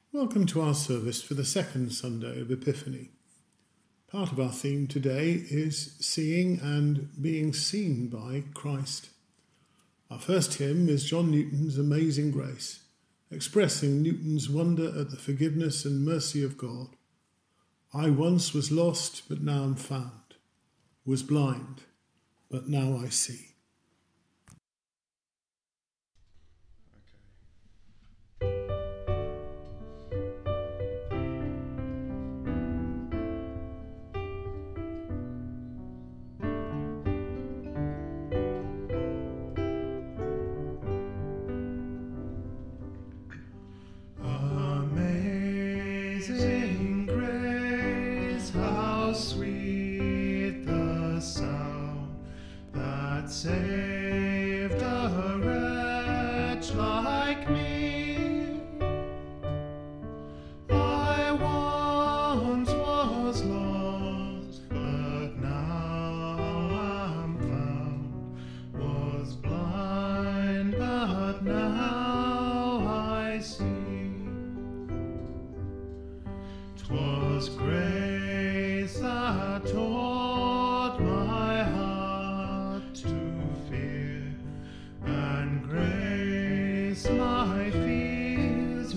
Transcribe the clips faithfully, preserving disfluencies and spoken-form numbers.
Welcome to our service for the second Sunday of Epiphany. Part of our theme today is seeing and being seen by Christ. Our first hymn is John Newton's Amazing Grace, expressing Newton's wonder at the forgiveness and mercy of God. I once was lost, but now am found, was blind, but now I see. Amazing grace, how sweet the sound that saved a wretch like me. I once was lost, but now am found, was blind, but now I see. 'Twas grace that taught my heart to fear, and grace my fears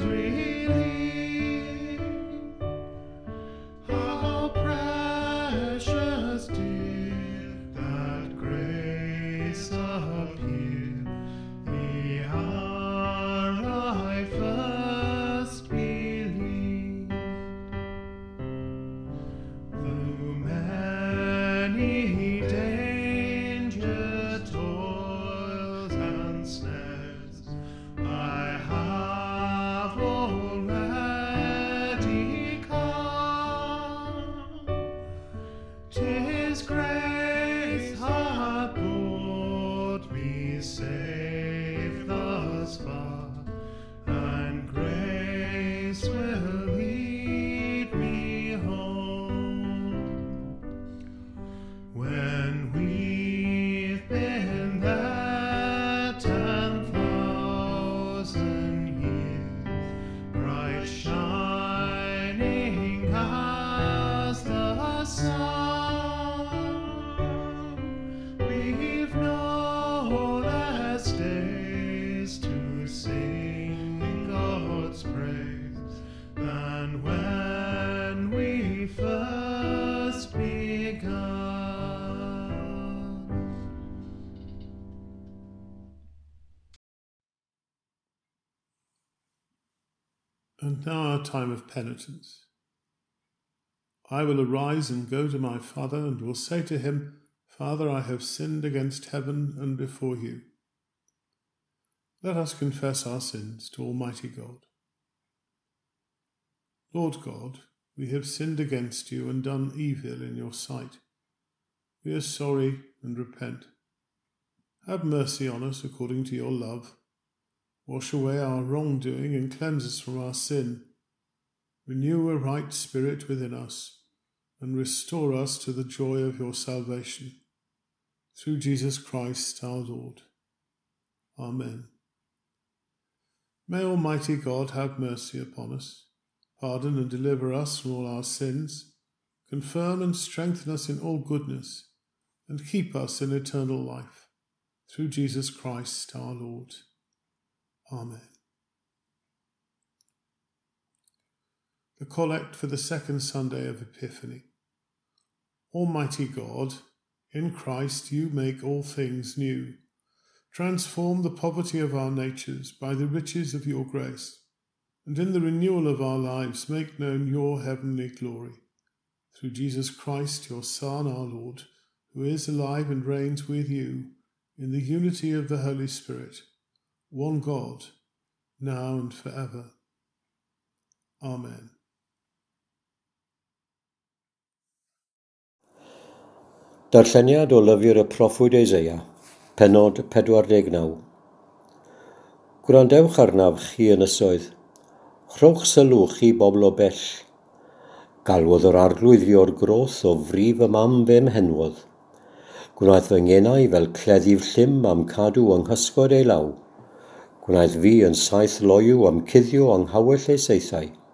relieved. How precious did that grace appear the hour I first believed. Through many danger, toils and snares, I have already come. 'Tis grace hath brought me safe thus far, and grace will lead me home. When we've been there ten thousand years, bright shining as the sun, we've no less days to sing God's praise than when we first begun. And now our time of penitence. I will arise and go to my Father, and will say to him, Father, I have sinned against heaven and before you. Let us confess our sins to Almighty God. Lord God, we have sinned against you and done evil in your sight. We are sorry and repent. Have mercy on us according to your love. Wash away our wrongdoing and cleanse us from our sin. Renew a right spirit within us, and restore us to the joy of your salvation. Through Jesus Christ our Lord. Amen. May Almighty God have mercy upon us, pardon and deliver us from all our sins, confirm and strengthen us in all goodness, and keep us in eternal life. Through Jesus Christ our Lord. Amen. The Collect for the second Sunday of Epiphany. Almighty God, in Christ you make all things new. Transform the poverty of our natures by the riches of your grace, and in the renewal of our lives make known your heavenly glory. Through Jesus Christ, your Son, our Lord, who is alive and reigns with you in the unity of the Holy Spirit, one God, now and forever. Amen. Darlleniad o lyfr y proffwyd Eseia, pennod pedwar deg naw. Gwrandewch arnaf chi ynysoedd, rhowch sylw chi bobl o bell. Galwodd yr arglwydd fi o'r groth o frif y mam fe mhenwodd. Gwnaeth fy ngenau fel cleddif llym am cadw yng nghysgod ei law. Gwnaeth fi yn saith loyw am cuddio yng nghawyll ei seithau.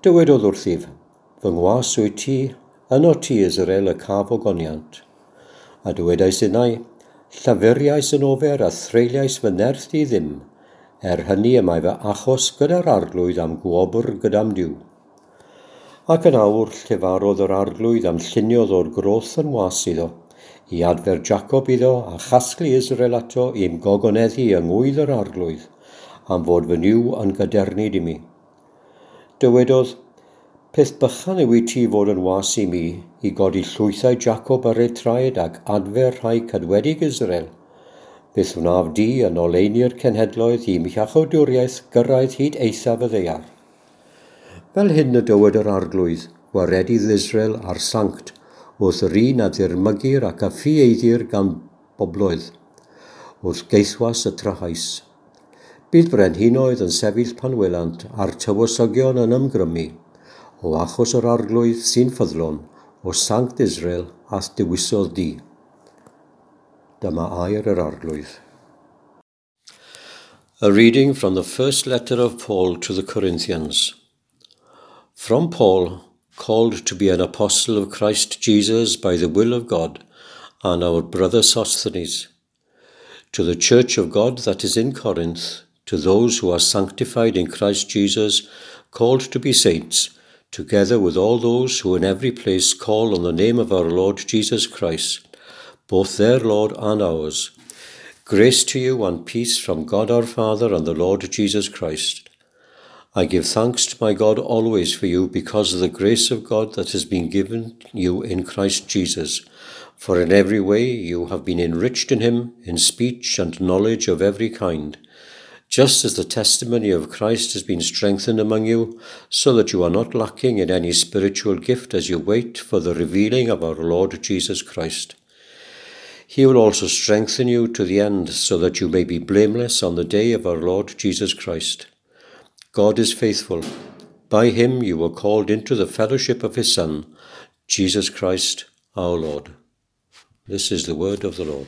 Dywedodd wrthyf, fy ngwas wyt ti, yno ti Israel y caf o goniant. A dywedais unai, llafuriais yn ofer a threiliais fy nerth di ddim, er hynny y mae fy achos gyda'r arglwydd am gwobr gydam diw. Ac yn awr llefarodd yr arglwydd am lluniodd o'r groth yn was iddo, i adfer Jacob iddo a chasglu Israel ato i'm gogoneddu yng ngwydd yr arglwydd, am fod fy niw yn gadernid i mi. Dywedodd, peth bychan yw i ti fod yn was i mi, i godi llwythau Jacob ar ei traed ac adfer rhai cadwedig Israel. Beth wnaf di yn oleini'r cenhedloedd i mi chachodwriaeth gyrraedd hyd eithaf y ddeiar. Fel hyn y dywed yr arglwydd, waredydd Israel ar sanct, wrth yr un a ddirmygir ac a ffieiddir gan bobloedd, wrth geithwas y trahais. Bydd brenhinoedd yn sefyll panwylant a'r tywysogion yn ymgrymu, o achos yr arglwydd sy'n ffyddlon, o sanct Israel ath dewisodd di. Dyma air yr arglwydd. A reading from the first letter of Paul to the Corinthians. From Paul, called to be an apostle of Christ Jesus by the will of God, and our brother Sosthenes, to the church of God that is in Corinth, to those who are sanctified in Christ Jesus, called to be saints, together with all those who in every place call on the name of our Lord Jesus Christ, both their Lord and ours. Grace to you and peace from God our Father and the Lord Jesus Christ. I give thanks to my God always for you because of the grace of God that has been given you in Christ Jesus. For in every way you have been enriched in him, in speech and knowledge of every kind, just as the testimony of Christ has been strengthened among you, so that you are not lacking in any spiritual gift as you wait for the revealing of our Lord Jesus Christ. He will also strengthen you to the end, so that you may be blameless on the day of our Lord Jesus Christ. God is faithful. By him you were called into the fellowship of his Son, Jesus Christ our Lord. This is the word of the Lord.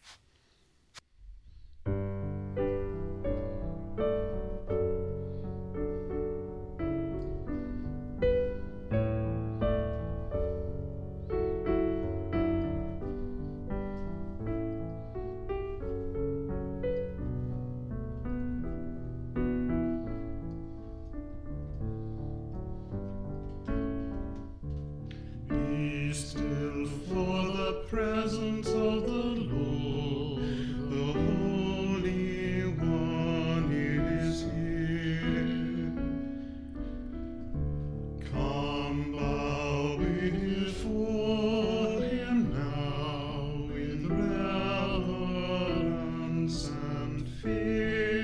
Be still for the presence of the Lord, the Holy One is here. Come bow before him now with reverence and fear.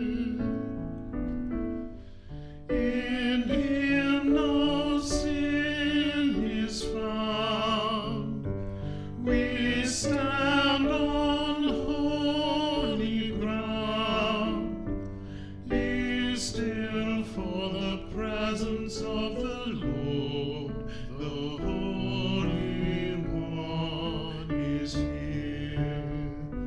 In him no sin is found. We stand on holy ground. Be still for the presence of the Lord. The Holy One is here.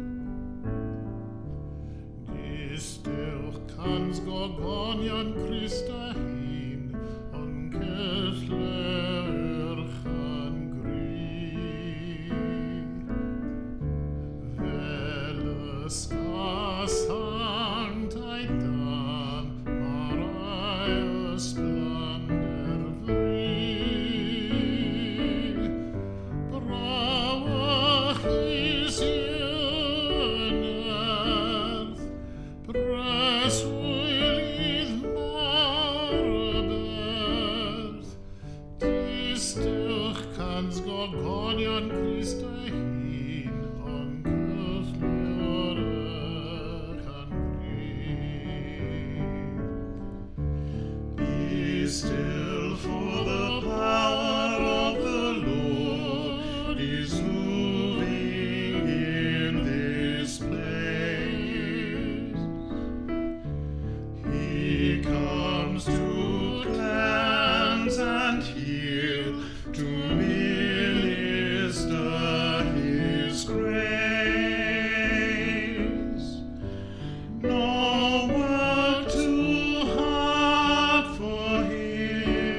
Be still, kans gogonian Christa hin, on Kessler gaan grie. Veles sanctheit dan, Maria splendor vrij. Brouwig is in earth, press with marabeth. Distil kans gogonian Christa hin, on Kessler gaan grie. Be still, for the power of the Lord is moving in this place. He comes to cleanse and heal, to minister his grace. No work too hard for him.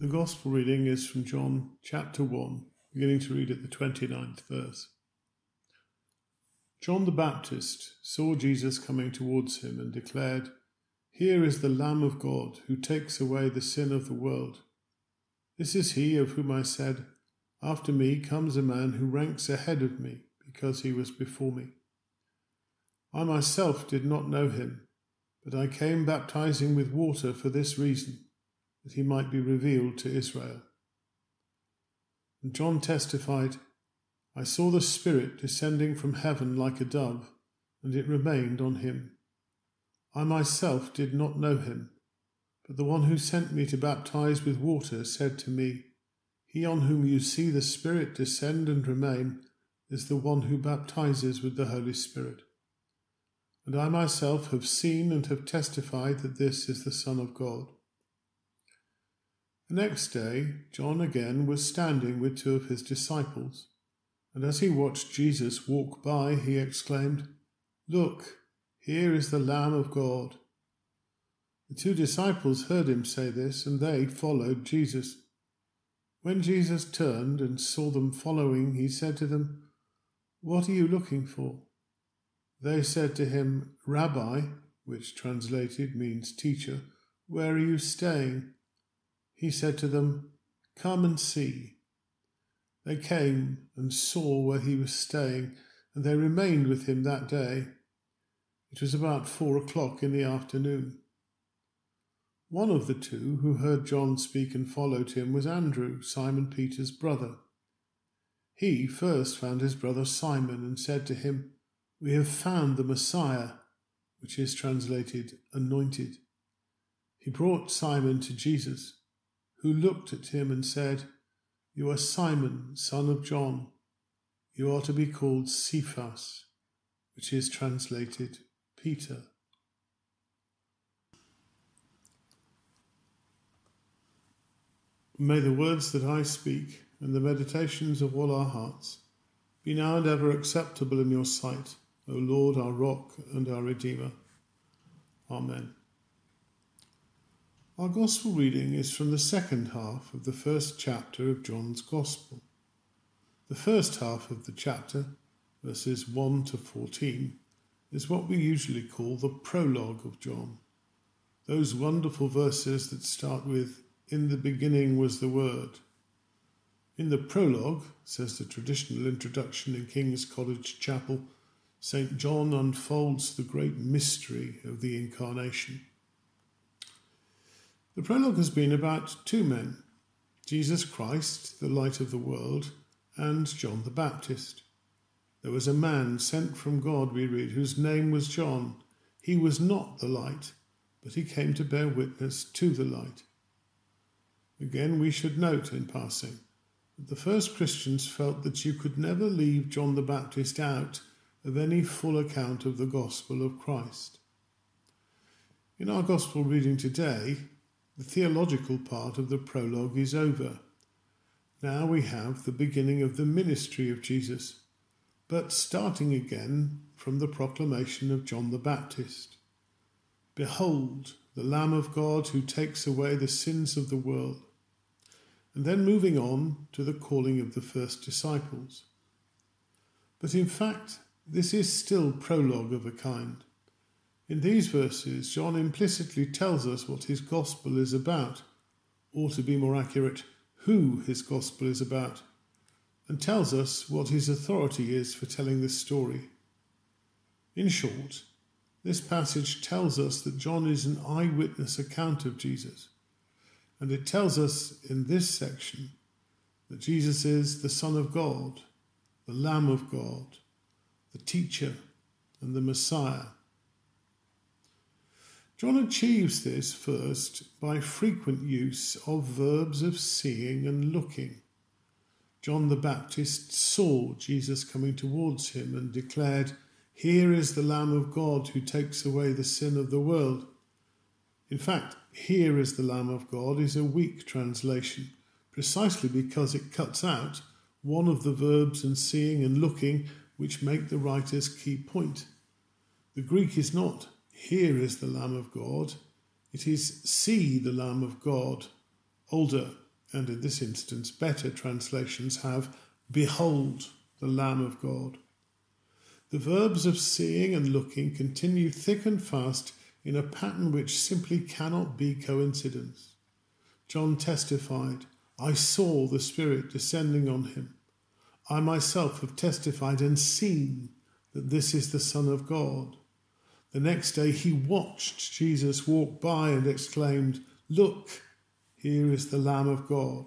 The Gospel reading is from John chapter one, beginning to read at the twenty-ninth verse. John the Baptist saw Jesus coming towards him and declared, "Here is the Lamb of God who takes away the sin of the world. This is he of whom I said, 'After me comes a man who ranks ahead of me, because he was before me.' I myself did not know him, but I came baptizing with water for this reason, that he might be revealed to Israel." And John testified, "I saw the Spirit descending from heaven like a dove, and it remained on him. I myself did not know him, but the one who sent me to baptize with water said to me, 'He on whom you see the Spirit descend and remain is the one who baptizes with the Holy Spirit.' And I myself have seen and have testified that this is the Son of God." The next day, John again was standing with two of his disciples, and as he watched Jesus walk by, he exclaimed, "Look, here is the Lamb of God." The two disciples heard him say this, and they followed Jesus. When Jesus turned and saw them following, he said to them, "What are you looking for?" They said to him, "Rabbi," which translated means teacher, "where are you staying?" He said to them, "Come and see." They came and saw where he was staying, and they remained with him that day. It was about four o'clock in the afternoon. One of the two who heard John speak and followed him was Andrew, Simon Peter's brother. He first found his brother Simon and said to him, "We have found the Messiah," which is translated anointed. He brought Simon to Jesus, who looked at him and said, "You are Simon, son of John. You are to be called Cephas," which is translated Peter. May the words that I speak and the meditations of all our hearts be now and ever acceptable in your sight, O Lord, our rock and our Redeemer. Amen. Our Gospel reading is from the second half of the first chapter of John's Gospel. The first half of the chapter, verses one to fourteen, is what we usually call the prologue of John. Those wonderful verses that start with, "In the beginning was the Word." In the prologue, says the traditional introduction in King's College Chapel, Saint John unfolds the great mystery of the Incarnation. The prologue has been about two men, Jesus Christ, the light of the world, and John the Baptist. There was a man sent from God, we read, whose name was John. He was not the light, but he came to bear witness to the light. Again, we should note in passing that the first Christians felt that you could never leave John the Baptist out of any full account of the gospel of Christ. In our gospel reading today, the theological part of the prologue is over. Now we have the beginning of the ministry of Jesus, but starting again from the proclamation of John the Baptist. "Behold, the Lamb of God who takes away the sins of the world." And then moving on to the calling of the first disciples. But in fact, this is still prologue of a kind. In these verses, John implicitly tells us what his gospel is about, or to be more accurate, who his gospel is about, and tells us what his authority is for telling this story. In short, this passage tells us that John is an eyewitness account of Jesus, and it tells us in this section that Jesus is the Son of God, the Lamb of God, the teacher, and the Messiah. John achieves this first by frequent use of verbs of seeing and looking. John the Baptist saw Jesus coming towards him and declared, "Here is the Lamb of God who takes away the sin of the world." In fact, "Here is the Lamb of God" is a weak translation, precisely because it cuts out one of the verbs in seeing and looking which make the writer's key point. The Greek is not "Here is the Lamb of God," it is "See the Lamb of God," older and in this instance better translations have, behold the Lamb of God. The verbs of seeing and looking continue thick and fast in a pattern which simply cannot be coincidence. John testified, I saw the Spirit descending on him. I myself have testified and seen that this is the Son of God. The next day he watched Jesus walk by and exclaimed, look, here is the Lamb of God.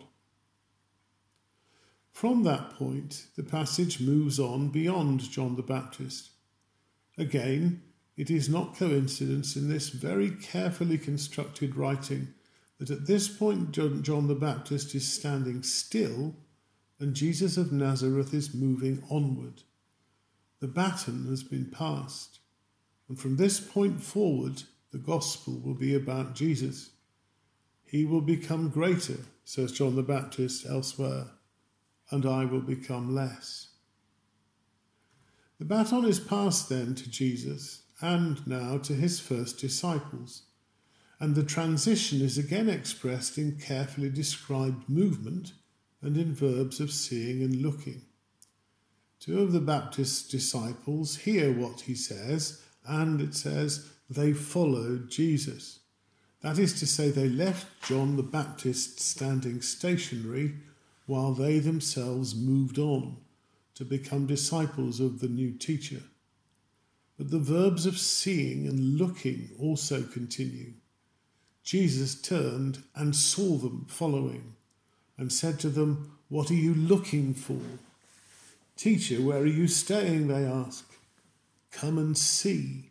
From that point, the passage moves on beyond John the Baptist. Again, it is not coincidence in this very carefully constructed writing that at this point John the Baptist is standing still and Jesus of Nazareth is moving onward. The baton has been passed, and from this point forward, the gospel will be about Jesus. He will become greater, says John the Baptist elsewhere, and I will become less. The baton is passed then to Jesus and now to his first disciples, and the transition is again expressed in carefully described movement and in verbs of seeing and looking. Two of the Baptist's disciples hear what he says, and it says they followed Jesus. That is to say, they left John the Baptist standing stationary while they themselves moved on to become disciples of the new teacher. But the verbs of seeing and looking also continue. Jesus turned and saw them following and said to them, what are you looking for? Teacher, where are you staying? They ask. Come and see.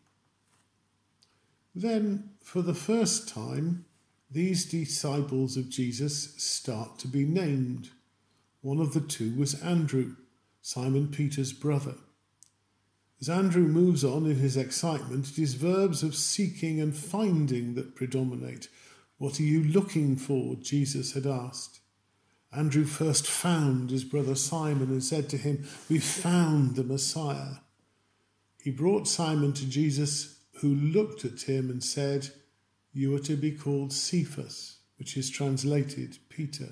Then, for the first time, these disciples of Jesus start to be named. One of the two was Andrew, Simon Peter's brother. As Andrew moves on in his excitement, it is verbs of seeking and finding that predominate. What are you looking for? Jesus had asked. Andrew first found his brother Simon and said to him, we found the Messiah. He brought Simon to Jesus, who looked at him and said, you are to be called Cephas, which is translated Peter.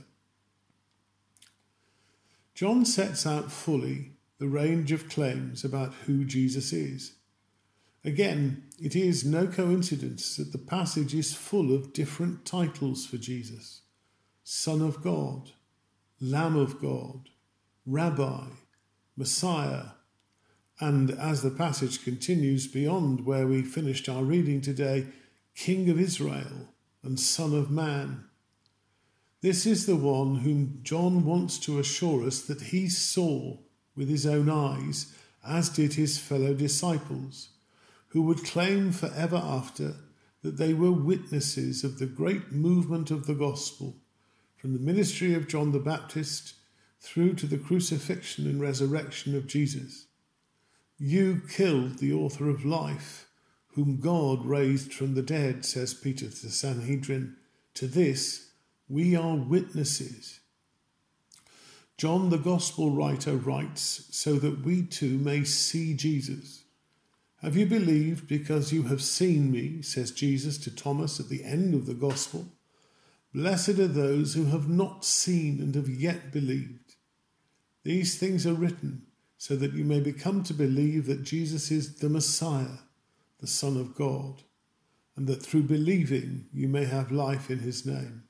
John sets out fully the range of claims about who Jesus is. Again, it is no coincidence that the passage is full of different titles for Jesus. Son of God, Lamb of God, Rabbi, Messiah, and as the passage continues beyond where we finished our reading today, King of Israel and Son of Man. This is the one whom John wants to assure us that he saw with his own eyes, as did his fellow disciples, who would claim forever after that they were witnesses of the great movement of the gospel, from the ministry of John the Baptist through to the crucifixion and resurrection of Jesus. You killed the author of life, whom God raised from the dead, says Peter to the Sanhedrin. To this we are witnesses. John the Gospel writer writes so that we too may see Jesus. Have you believed because you have seen me, says Jesus to Thomas at the end of the Gospel. Blessed are those who have not seen and have yet believed. These things are written so that you may become to believe that Jesus is the Messiah, the Son of God, and that through believing you may have life in his name.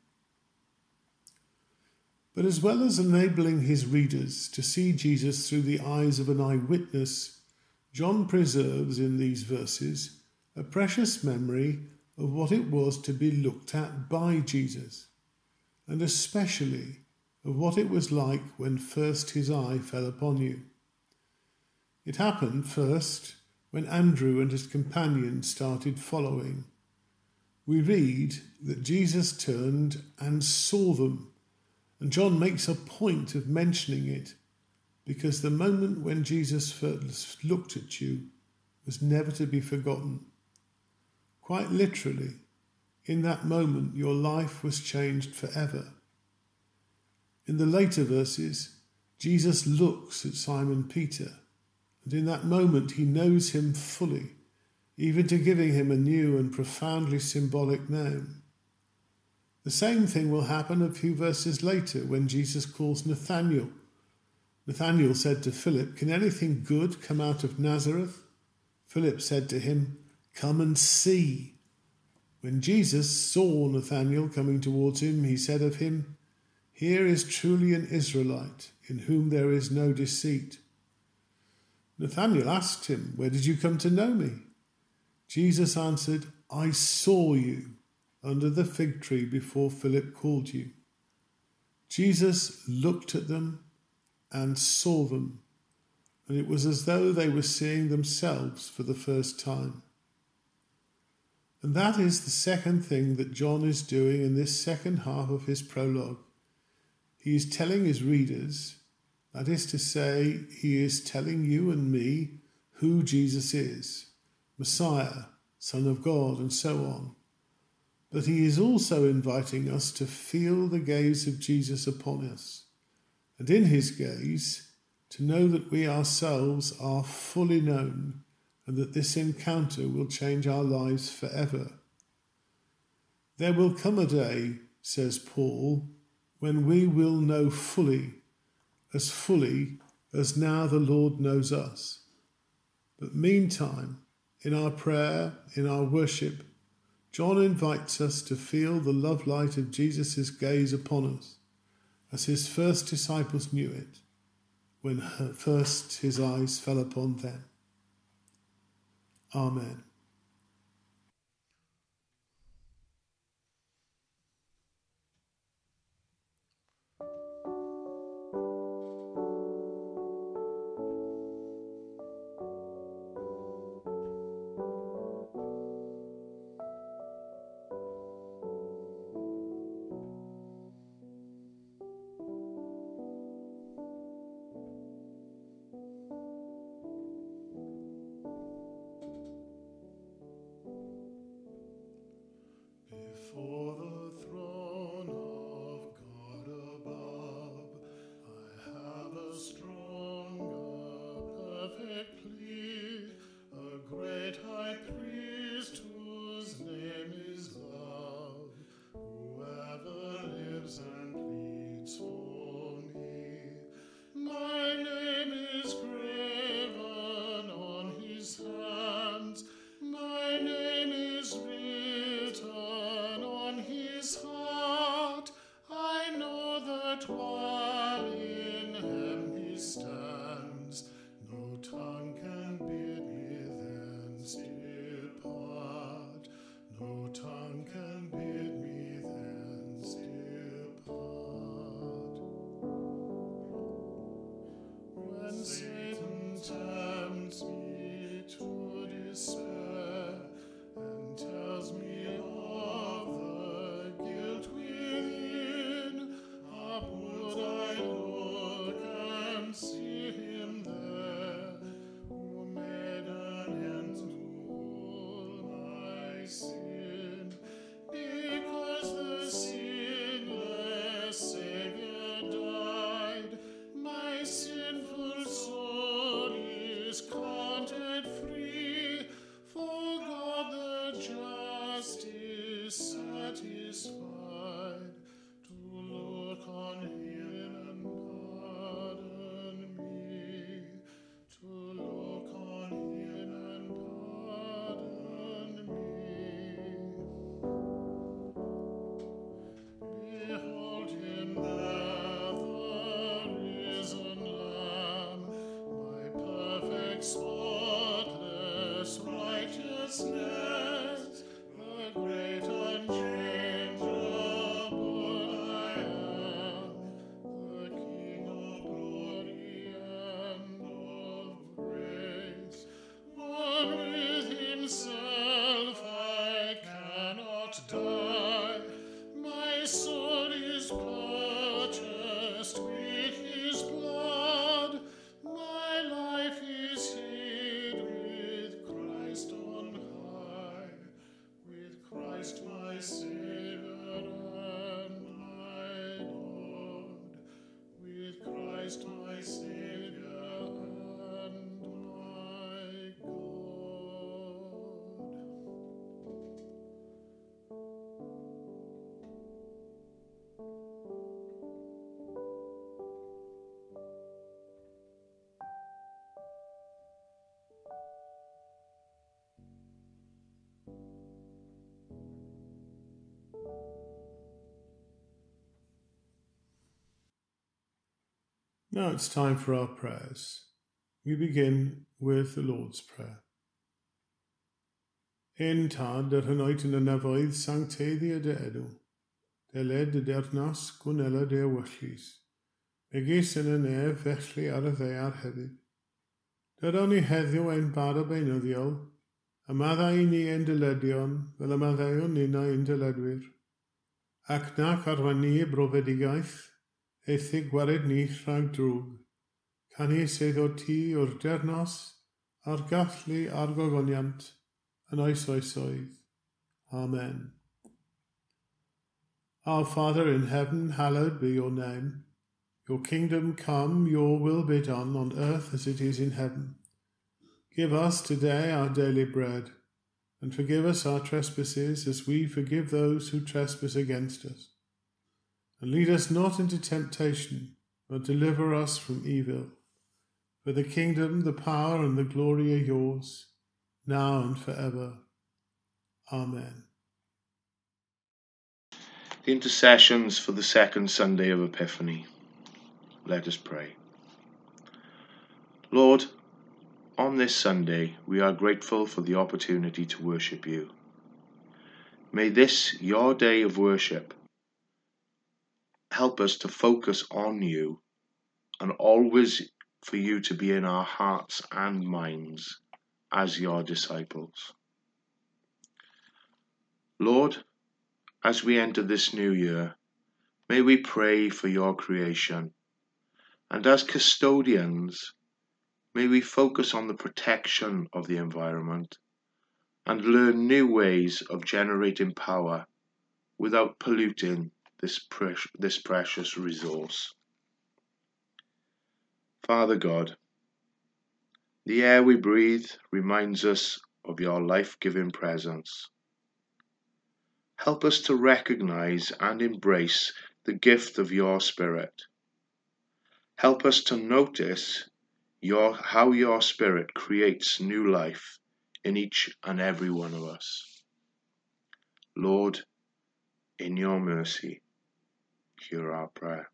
But as well as enabling his readers to see Jesus through the eyes of an eyewitness, John preserves in these verses a precious memory of what it was to be looked at by Jesus, and especially of what it was like when first his eye fell upon you. It happened first when Andrew and his companions started following. We read that Jesus turned and saw them, and John makes a point of mentioning it because the moment when Jesus first looked at you was never to be forgotten. Quite literally, in that moment your life was changed forever. In the later verses, Jesus looks at Simon Peter, and in that moment he knows him fully, even to giving him a new and profoundly symbolic name. The same thing will happen a few verses later when Jesus calls Nathanael. Nathanael said to Philip, "Can anything good come out of Nazareth?" Philip said to him, "Come and see." When Jesus saw Nathanael coming towards him, he said of him, "Here is truly an Israelite, in whom there is no deceit." Nathanael asked him, "Where did you come to know me?" Jesus answered, "I saw you under the fig tree before Philip called you." Jesus looked at them and saw them, and it was as though they were seeing themselves for the first time. And that is the second thing that John is doing in this second half of his prologue. He is telling his readers, that is to say, he is telling you and me who Jesus is, Messiah, Son of God, and so on. But he is also inviting us to feel the gaze of Jesus upon us, and in his gaze, to know that we ourselves are fully known, and that this encounter will change our lives forever. There will come a day, says Paul, when we will know fully, as fully as now the Lord knows us. But meantime, in our prayer, in our worship, John invites us to feel the love light of Jesus' gaze upon us, as his first disciples knew it, when first his eyes fell upon them. Amen. Before the throne of God above, I have a stronger, perfect plea, a great high priest whose name is love, whoever lives and pleads for me. My name is graven on his hands, my name is written on his heart. I know that while in him he stands, no tongue can bid me thence depart. No tongue can bid me thence depart. When Satan tempts me to despair and tells me of the guilt within, upward I look and see him there, who made an end to all my sin. Because the sinless Savior died, my sinful soul is counted free, for God the just is satisfied to look on him and pardon me, to look on him and pardon me. Behold him there, the risen Lamb, my perfect, spotless righteousness, the great unchangeable I am, the King of glory and of grace. One with himself I cannot die, my soul is purchased with his blood, my life is hid with Christ on high. Now it's time for our prayers. We begin with the Lord's Prayer. En tad yr hynod yn y nefoedd sancteddi y dy edw, deled y dernas gwnela dy ewyllus, megis yn y nef felly ar y ddeiar hefyd. Dyron ni heddiw ein bara beunyddiol, a maddau ni ein dyledion fel y maddeuon nina ein dyledwyr, ac nac arwain ni y brofedigaeth, eithig gwared ni rhag drwg, canu sydd o ti o'r dernos a'r gallu a'r gogoniant, yn oes oesoedd. Amen. Our Father in heaven, hallowed be your name. Your kingdom come, your will be done on earth as it is in heaven. Give us today our daily bread, and forgive us our trespasses as we forgive those who trespass against us. And lead us not into temptation, but deliver us from evil. For the kingdom, the power, and the glory are yours, now and forever. Amen. The intercessions for the second Sunday of Epiphany. Let us pray. Lord, on this Sunday, we are grateful for the opportunity to worship you. May this, your day of worship, help us to focus on you and always for you to be in our hearts and minds as your disciples. Lord, as we enter this new year, may we pray for your creation, and as custodians, may we focus on the protection of the environment and learn new ways of generating power without polluting this, pre- this precious resource. Father God, the air we breathe reminds us of your life-giving presence. Help us to recognize and embrace the gift of your Spirit. Help us to notice your, how your Spirit creates new life in each and every one of us. Lord, in your mercy, hear our prayer.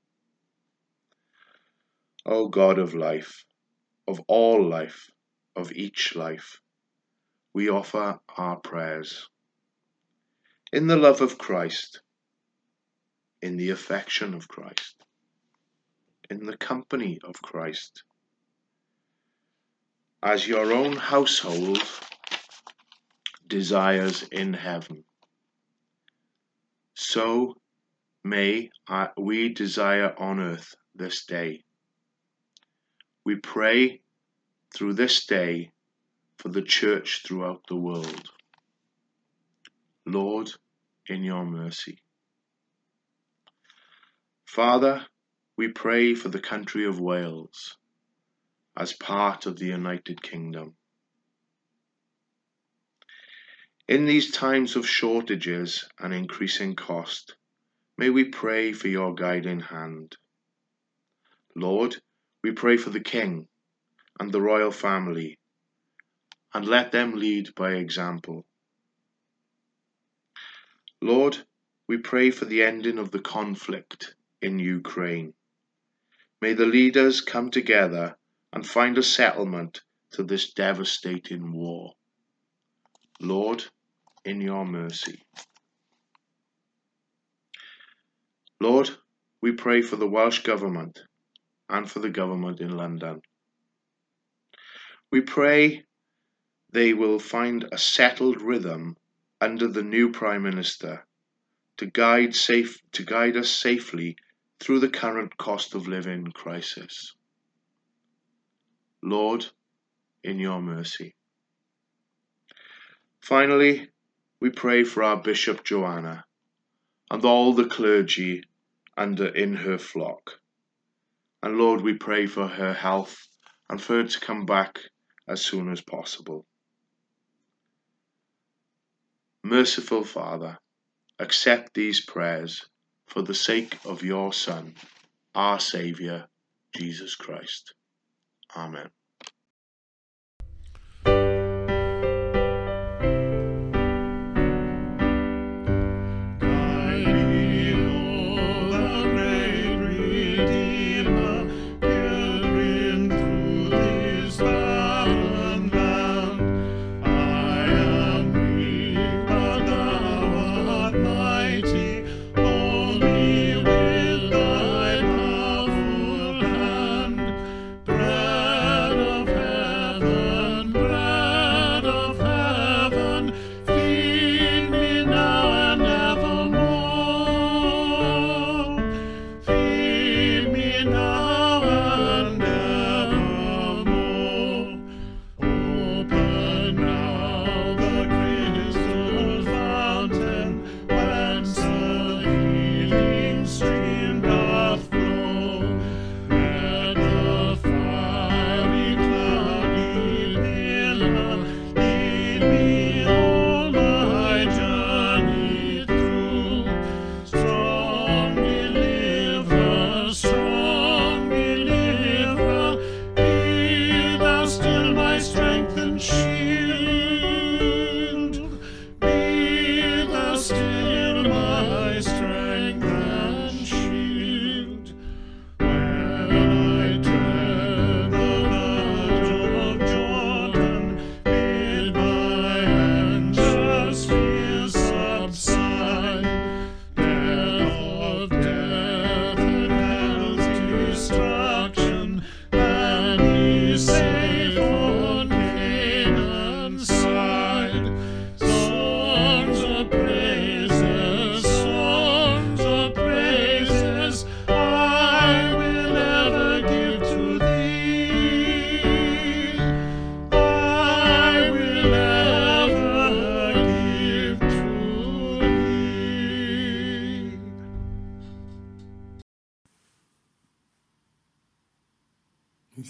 O God of life, of all life, of each life, we offer our prayers. In the love of Christ, in the affection of Christ, in the company of Christ, as your own household desires in heaven, so may we desire on earth this day. We pray through this day for the church throughout the world. Lord, in your mercy. Father, we pray for the country of Wales as part of the United Kingdom. In these times of shortages and increasing cost, may we pray for your guiding hand. Lord, we pray for the King and the royal family, and let them lead by example. Lord, we pray for the ending of the conflict in Ukraine. May the leaders come together and find a settlement to this devastating war. Lord, in your mercy. Lord, we pray for the Welsh Government and for the government in London. We pray they will find a settled rhythm under the new Prime Minister to guide safe to guide us safely through the current cost of living crisis. Lord, in your mercy. Finally, we pray for our Bishop Joanna and all the clergy under in her flock. And Lord, we pray for her health and for her to come back as soon as possible. Merciful Father, accept these prayers for the sake of your Son, our Saviour, Jesus Christ. Amen. Guide me, O the great Redeemer, give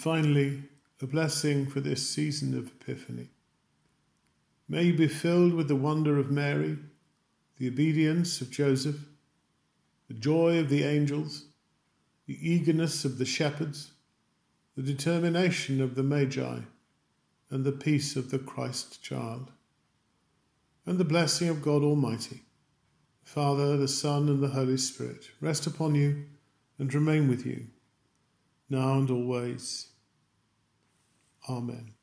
finally, a blessing for this season of Epiphany. May you be filled with the wonder of Mary, the obedience of Joseph, the joy of the angels, the eagerness of the shepherds, the determination of the Magi, and the peace of the Christ child. And the blessing of God Almighty, the Father, the Son, and the Holy Spirit, rest upon you and remain with you, now and always. Amen.